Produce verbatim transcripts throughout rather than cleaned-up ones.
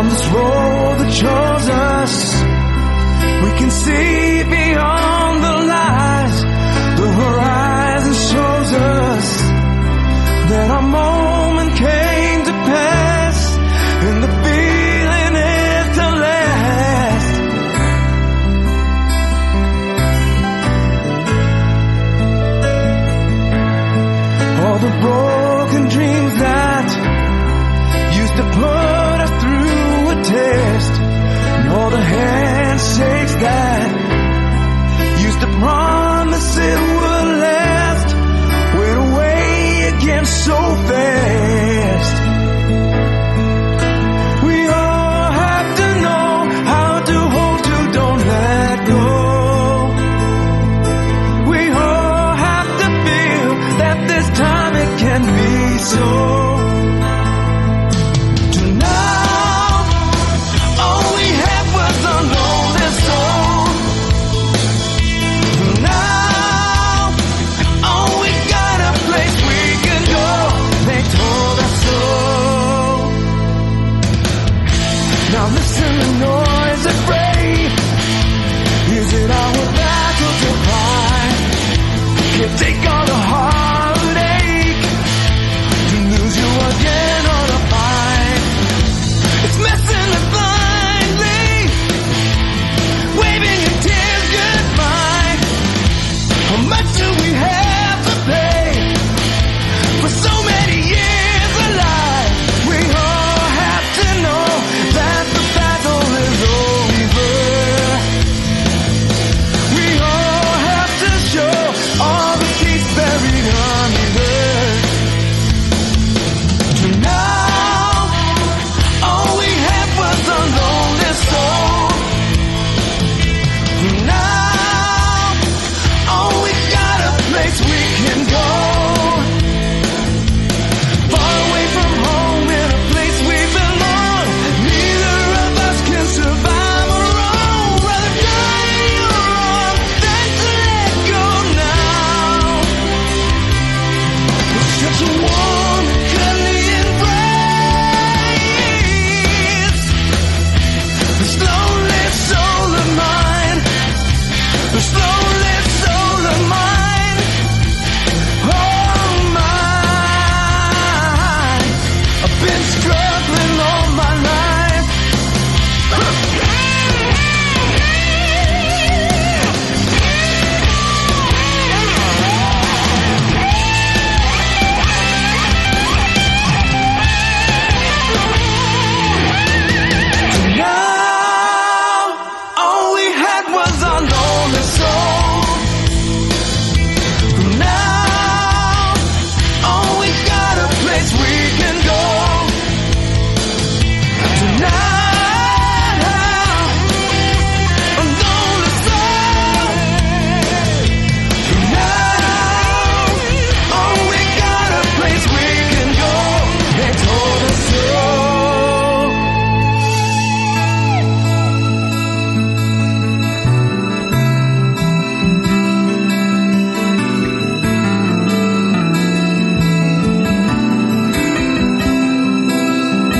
On this road that chose us, we can see beyond the lies. The horizon shows us that our moment came to pass, and the feeling is to last. All the broken dreams that used to put us through a test, and all the handshakes that used to promise it would last, went away again so fast. We all have to know how to hold to, don't let go. We all have to feel that this time it can be so. Now listen to noise and pray. Is it our battle to fight? Can't take all the heartache to lose you again on a fight. It's messing us blindly, waving your tears goodbye. How much do we have to pay for so many years alive? We all have to know that the battle is over. We all have to show all the peace buried under. To now, all we had was a lonely soul. Now, all we got a place we can go. Far away from home in a place we belong. Neither of us can survive alone. Rather die wrong than to let go now. It's such a warm, cuddly embrace. The slowly soul of mine. The slowly soul of mine. Oh mine. I've been struggling all my life. Now, all we had was our lonely soul. Now, all we got a place we can go. Tonight, a lonely soul. Tonight, all we got a place we can go. They told us so.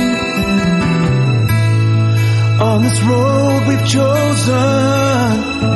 On this road we've chosen,